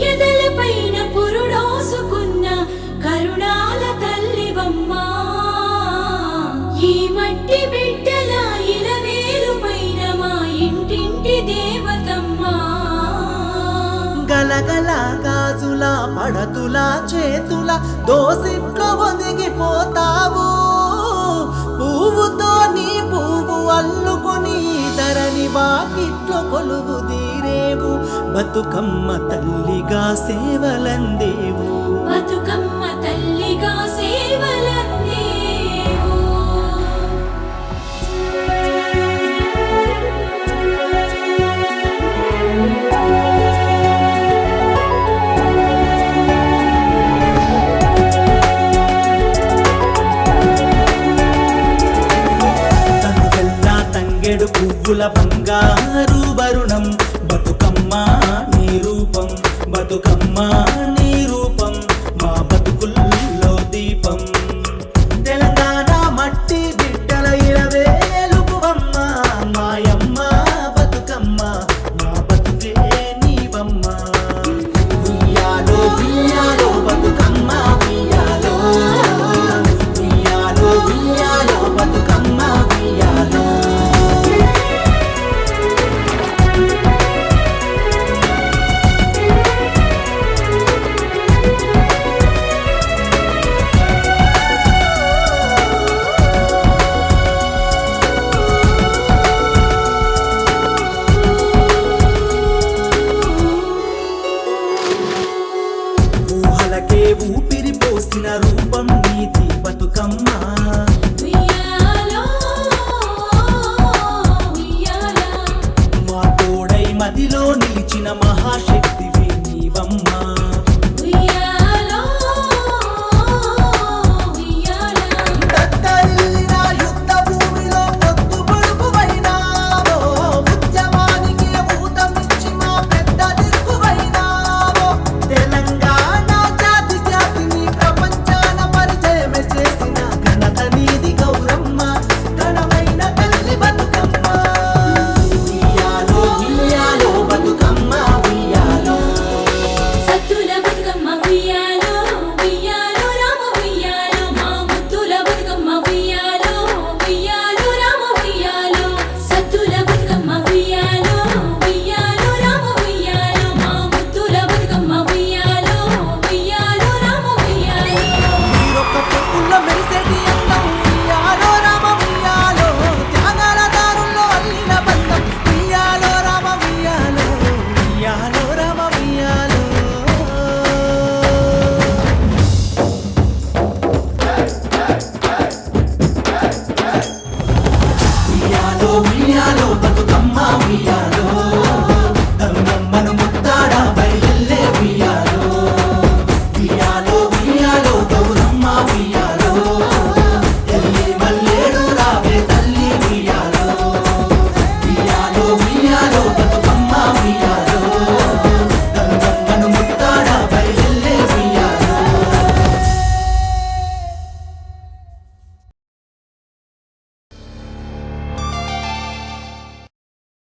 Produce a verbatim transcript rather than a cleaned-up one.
ఎదలపైన పురుడోసుకున్న కరుణాల తల్లివమ్మా ఈ మట్టి బిడ్డల ఇలవేలు పైన మా ఇంటింటి దేవతమ్మా గలగల గాజుల పడతుల చేతుల దోసిట్లో ఒదిగిపోతావు పువ్వుతో నీ పువ్వు అల్లుకొని ధరణి వాకిట్లో కొలువు తీరేవు బతుకమ్మ తల్లిగా సేవలందేవు బతుకమ్మ తల్లిగా సేవలందేవు తనుగల్లా తంగెడు పువ్వుల బంగారు వరుణం బతుకమ్మ నీ రూపం బతుకమ్మ నీ రూపం మా బతుకుల్లో దీపం తెలంగాణ మట్టి బిడ్డల ఇరవేలుపువమ్మ మాయమ్మ బతుకమ్మ మా బతుకే నీవమ్మ ఉయ్యాలో ఉయ్యాలో బతుకమ్మ ఉయ్యాలో ఉయ్యాలో ఉయ్యాలో బతుకమ్మ ఉయ్యాలో ఊహలకే ఊపిరి పోసిన రూపం నీతి బతుకమ్మ ఉయ్యాలో ఉయ్యాలా మా తోడై మదిలో నిలిచిన మహాశక్తివి నీవమ్మ ఉయ్యాలో ఉయ్యాలా దత్తరిల్లిన యుద్ధ భూమిలో పొత్తు పొడుపువైనావో ఉద్యమానికి ఊతమిచ్చి మా పెద్ద దిక్కువైనావో తెలంగాణ జాతి జాతిని ప్రపంచాన పరిచయం చేసిన ఘనత నీది గౌరమ్మ ఘనమైన తల్లి బతుకమ్మ ఉయ్యాలో ఉయ్యాలో బతుకమ్మ ఉయ్యాలో సత్తుల బతుకమ్మ ఉయ్యాలో ఉయ్యాలో రామ ఉయ్యాలో మా ముత్తుల బతుకమ్మ ఉయ్యాలో ఉయ్యాలో రామ ఉయ్యాలో సత్తుల బతుకమ్మ ఉయ్యాలో ఉయ్యాలో రామ ఉయ్యాలో మా ముత్తుల బతుకమ్మ ఉయ్యాలో ఉయ్యాలో రామ ఉయ్యాలో మీరొక్క పొక్కుల్లో మెరిసేటి అందం ఉయ్యాలో రామ ఉయ్యాలో త్యాగాల దారుల్లో అల్లిన బంధం ఉయ్యాలో రామ ఉయ్యాలో ఉయ్యాలో రామ ఉయ్యాలో ఉయ్యాలో ఉయ్యాలో బతుకమ్మ ఉయ్యాలో